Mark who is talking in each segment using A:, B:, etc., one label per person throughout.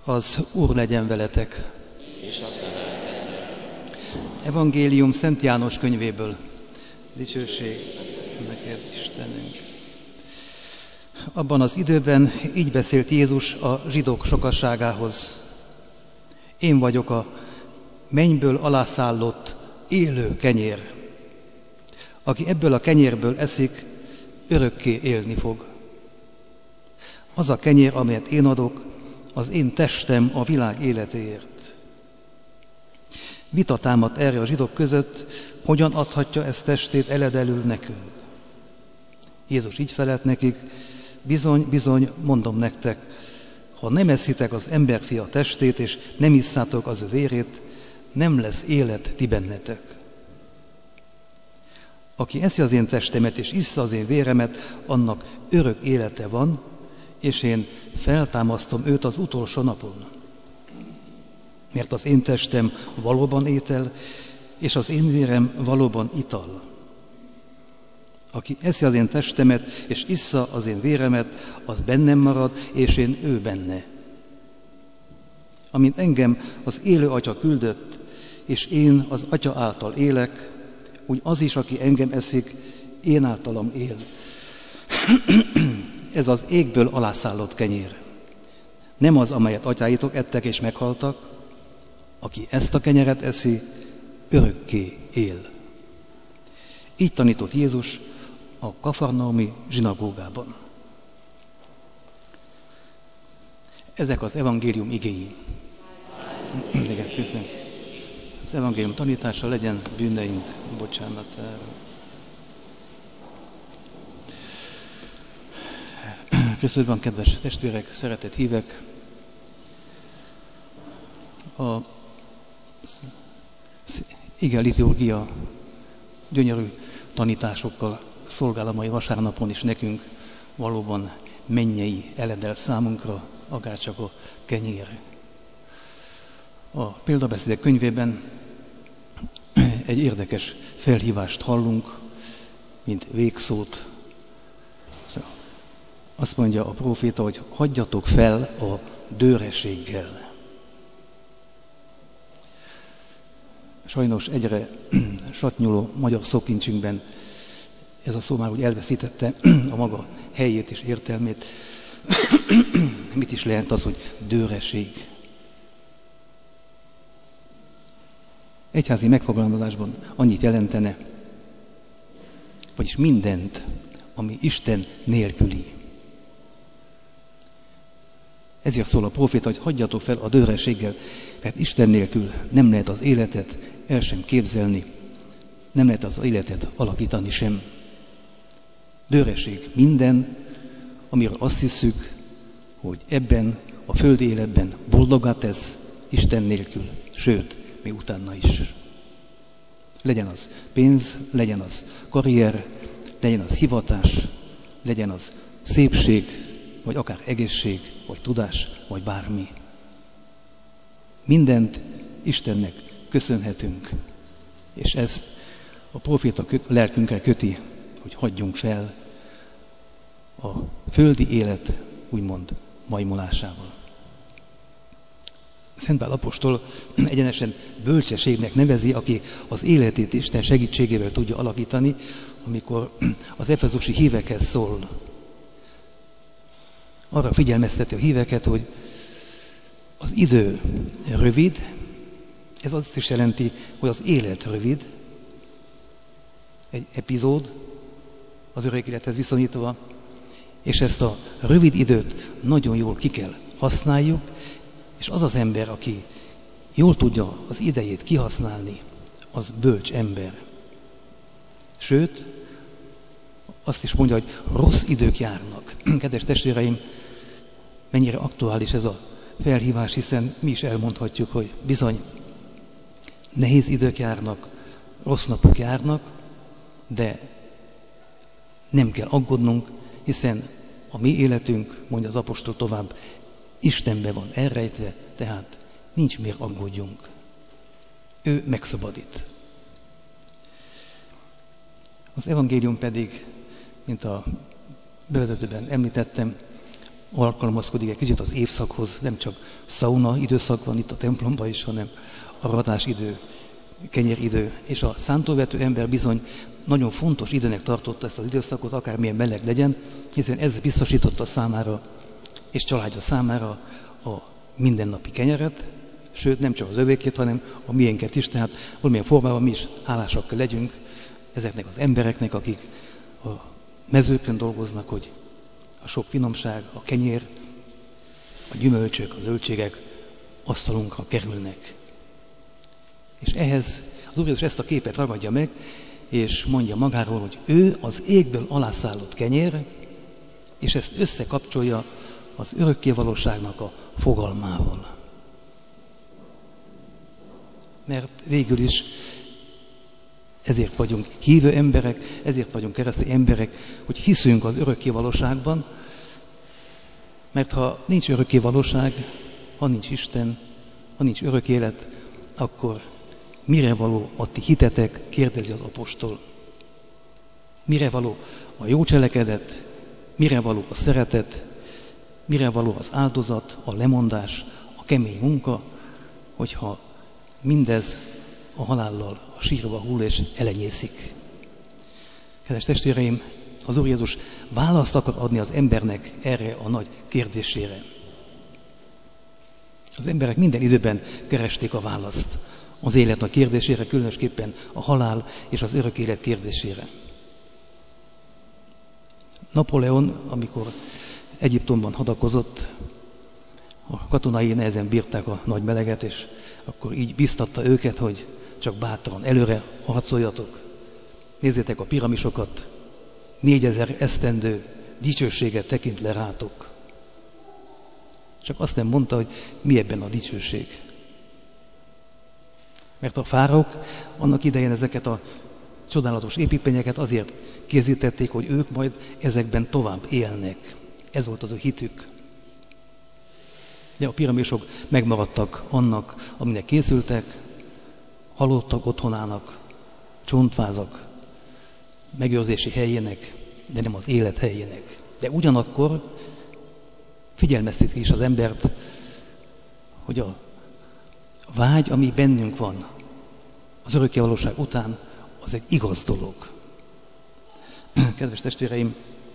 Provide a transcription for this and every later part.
A: Az Úr legyen veletek. Evangélium Szent János könyvéből. Dicsőség neked, Istenünk. Abban az időben így beszélt Jézus a zsidók sokasságához. Én vagyok a mennyből alászállott élő kenyér. Aki ebből a kenyérből eszik, örökké élni fog. Az a kenyér, amelyet én adok, az én testem a világ életéért. Vita támadt erre a zsidók között, hogyan adhatja ezt testét eledelül nekünk. Jézus így felelt nekik, bizony, bizony, mondom nektek, ha nem eszitek az emberfia testét, és nem isszátok az ő vérét, nem lesz élet ti bennetek. Aki eszi az én testemet, és issza az én véremet, annak örök élete van, és én feltámasztom őt az utolsó napon. Mert az én testem valóban étel, és az én vérem valóban ital. Aki eszi az én testemet, és issza az én véremet, az bennem marad, és én ő benne. Amint engem az élő Atya küldött, és én az Atya által élek, úgy az is, aki engem eszik, én általam él. Ez az égből alászállott kenyér. Nem az, amelyet atyáitok ettek és meghaltak. Aki ezt a kenyeret eszi, örökké él. Így tanított Jézus a kafarnaumi zsinagógában. Ezek az evangélium igéi. Az evangélium tanítása legyen bűneink bocsánatára. Krisztusban, kedves testvérek, szeretett hívek, a ige liturgia gyönyörű tanításokkal szolgál a mai vasárnapon is nekünk, valóban mennyei eledel számunkra, akárcsak a kenyér. A példabeszédek könyvében egy érdekes felhívást hallunk, mint végszót. Azt mondja a próféta, hogy hagyjatok fel a dőreséggel. Sajnos egyre satnyuló magyar szókincsünkben ez a szó már úgy elveszítette a maga helyét és értelmét. Mit is lehet az, hogy dőreség? Egyházi megfogalmazásban annyit jelentene, vagyis mindent, ami Isten nélküli. Ezért szól a próféta, hogy hagyjatok fel a dőrességgel, mert Isten nélkül nem lehet az életet el sem képzelni, nem lehet az életet alakítani sem. Dőreség minden, amiről azt hiszük, hogy ebben a földi életben boldogá tesz Isten nélkül, sőt, még utána is. Legyen az pénz, legyen az karrier, legyen az hivatás, legyen az szépség, vagy akár egészség, vagy tudás, vagy bármi. Mindent Istennek köszönhetünk, és ezt a próféta lelkünkre köti, hogy hagyjunk fel a földi élet, úgymond majmolásával. Szent Pál apostol egyenesen bölcsességnek nevezi, aki az életét Isten segítségével tudja alakítani, amikor az efezusi hívekhez szól. Arra figyelmezteti a híveket, hogy az idő rövid, ez azt is jelenti, hogy az élet rövid, egy epizód az örök élethez viszonyítva, és ezt a rövid időt nagyon jól ki kell használjuk, és az az ember, aki jól tudja az idejét kihasználni, az bölcs ember. Sőt, azt is mondja, hogy rossz idők járnak. Kedves testvéreim, mennyire aktuális ez a felhívás, hiszen mi is elmondhatjuk, hogy bizony nehéz idők járnak, rossz napok járnak, de nem kell aggódnunk, hiszen a mi életünk, mondja az apostol tovább, Istenben van elrejtve, tehát nincs miért aggódjunk. Ő megszabadít. Az evangélium pedig, mint a bevezetőben említettem, alkalmazkodik egy kicsit az évszakhoz, nem csak szauna időszak van itt a templomban is, hanem aratás idő, kenyeridő, és a szántóvető ember bizony nagyon fontos időnek tartotta ezt az időszakot, akármilyen meleg legyen, hiszen ez biztosította számára és családja számára a mindennapi kenyeret, sőt nem csak az övékét, hanem a miénket is, tehát valamilyen formában mi is hálásak kell legyünk ezeknek az embereknek, akik a mezőkön dolgoznak, hogy a sok finomság, a kenyér, a gyümölcsök, a zöldségek asztalunkra kerülnek. És ehhez az Úr Jézus ezt a képet ragadja meg, és mondja magáról, hogy ő az égből alászállott kenyér, és ezt összekapcsolja az örökkévalóságnak a fogalmával. Mert végül is ezért vagyunk hívő emberek, ezért vagyunk keresztény emberek, hogy hiszünk az örökkévalóságban, mert ha nincs örökkévalóság, ha nincs Isten, ha nincs örök élet, akkor mire való a ti hitetek, kérdezi az apostol. Mire való a jó cselekedet, mire való a szeretet, mire való az áldozat, a lemondás, a kemény munka, hogyha mindez a halállal a sírba hull és elenyészik. Kedves testvéreim, az Úr Jézus választ akar adni az embernek erre a nagy kérdésére. Az emberek minden időben keresték a választ az élet nagy kérdésére, különösképpen a halál és az örök élet kérdésére. Napóleon, amikor Egyiptomban hadakozott, a katonái nehezen bírták a nagy meleget, és akkor így biztatta őket, hogy csak bátran előre harcoljatok. Nézzétek a piramisokat, 4000 esztendő dicsőséget tekint le rátok. Csak azt nem mondta, hogy mi ebben a dicsőség. Mert a fáraók annak idején ezeket a csodálatos építményeket azért készítették, hogy ők majd ezekben tovább élnek. Ez volt az ő hitük. De a piramisok megmaradtak annak, aminek készültek, halottak otthonának, csontvázak, megőrzési helyének, de nem az élet helyének. De ugyanakkor figyelmeztetik is az embert, hogy a vágy, ami bennünk van az örökkévalóság után, az egy igaz dolog. Kedves testvéreim,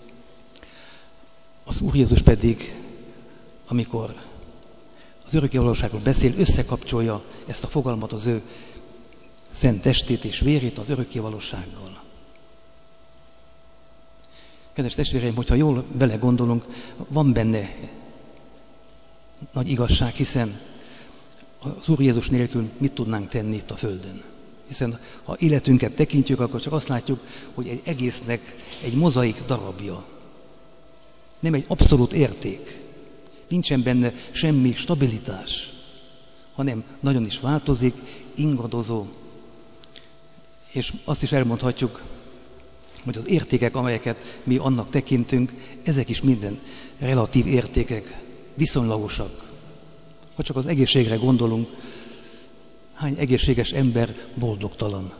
A: az Úr Jézus pedig, amikor az örökkévalóságról beszél, összekapcsolja ezt a fogalmat az ő szent testét és vérét az örökkévalósággal. Kedves testvéreim, hogyha jól belegondolunk, van benne nagy igazság, hiszen az Úr Jézus nélkül mit tudnánk tenni itt a Földön? Hiszen ha életünket tekintjük, akkor csak azt látjuk, hogy egy egésznek egy mozaik darabja. Nem egy abszolút érték. Nincsen benne semmi stabilitás, hanem nagyon is változik, ingadozó. És azt is elmondhatjuk, hogy az értékek, amelyeket mi annak tekintünk, ezek is minden relatív értékek, viszonylagosak. Ha csak az egészségre gondolunk, hány egészséges ember boldogtalan?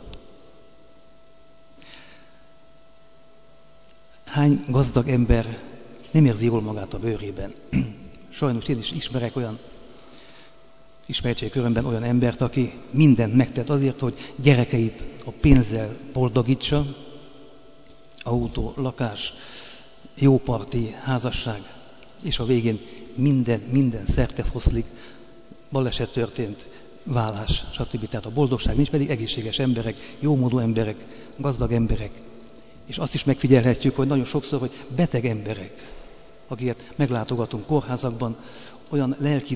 A: Hány gazdag ember nem érzi jól magát a bőrében? Sajnos én is ismerek olyan ismertségkörömben olyan embert, aki mindent megtett azért, hogy gyerekeit a pénzzel boldogítsa, autó, lakás, jó parti, házasság, és a végén minden szerte foszlik, baleset történt, vállás, stb. Tehát a boldogság nincs, pedig egészséges emberek, jómódú emberek, gazdag emberek. És azt is megfigyelhetjük, hogy nagyon sokszor, hogy beteg emberek, akiket meglátogatunk kórházakban, olyan lelki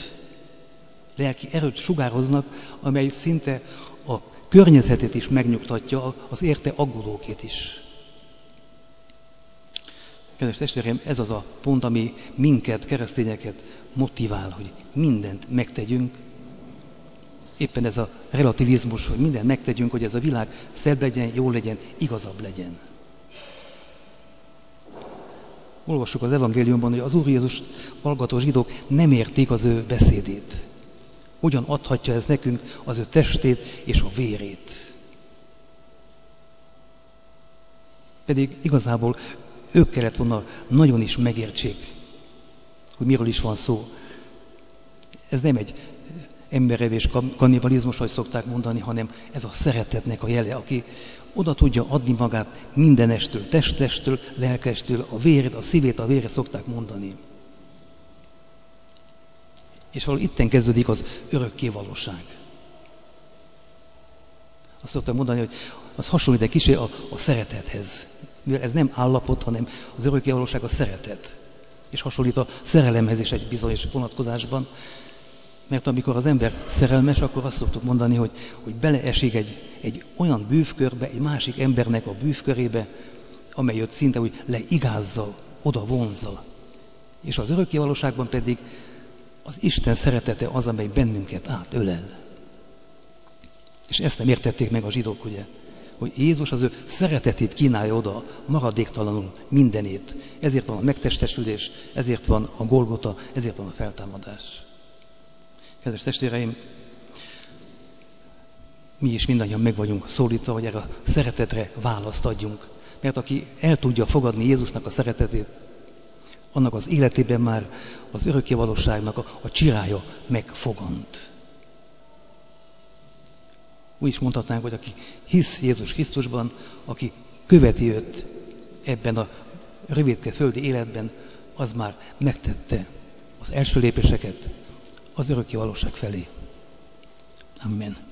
A: erőt sugároznak, amely szinte a környezetét is megnyugtatja, az érte aggódókét is. Kedves testvéreim, ez az a pont, ami minket, keresztényeket motivál, hogy mindent megtegyünk. Éppen ez a relativizmus, hogy mindent megtegyünk, hogy ez a világ szebb legyen, jó legyen, igazabb legyen. Olvassuk az evangéliumban, hogy az Úr Jézus hallgató zsidók nem érték az ő beszédét. Hogyan adhatja ez nekünk az ő testét és a vérét? Pedig igazából ők kellett volna nagyon is megértsék hogy miről is van szó. Ez nem egy emberevés kannibalizmus, ahogy szokták mondani, hanem ez a szeretetnek a jele, aki oda tudja adni magát mindenestől, testestől, lelkestől, a vérét, a szívét, a vére szokták mondani. És valahol itten kezdődik az örökké valóság. Azt szoktam mondani, hogy az hasonlít egy kicsit a szeretethez. Mivel ez nem állapot, hanem az örökké valóság a szeretet. És hasonlít a szerelemhez is egy bizonyos vonatkozásban. Mert amikor az ember szerelmes, akkor azt szoktuk mondani, hogy beleesik egy olyan bűvkörbe, egy másik embernek a bűvkörébe, amely őt szinte úgy leigázza, oda vonzza. És az örökké valóságban pedig az Isten szeretete az, amely bennünket átölel. És ezt nem értették meg a zsidók, ugye? Hogy Jézus az ő szeretetét kínálja oda maradéktalanul mindenét. Ezért van a megtestesülés, ezért van a Golgota, ezért van a feltámadás. Kedves testvéreim, mi is mindannyian meg vagyunk szólítva, hogy erre a szeretetre választ adjunk. Mert aki el tudja fogadni Jézusnak a szeretetét, annak az életében már az örökké valóságnak a csirája megfogant. Úgy is mondhatnánk, hogy aki hisz Jézus Krisztusban, aki követi őt ebben a rövidke földi életben, az már megtette az első lépéseket az örökké valóság felé. Amen.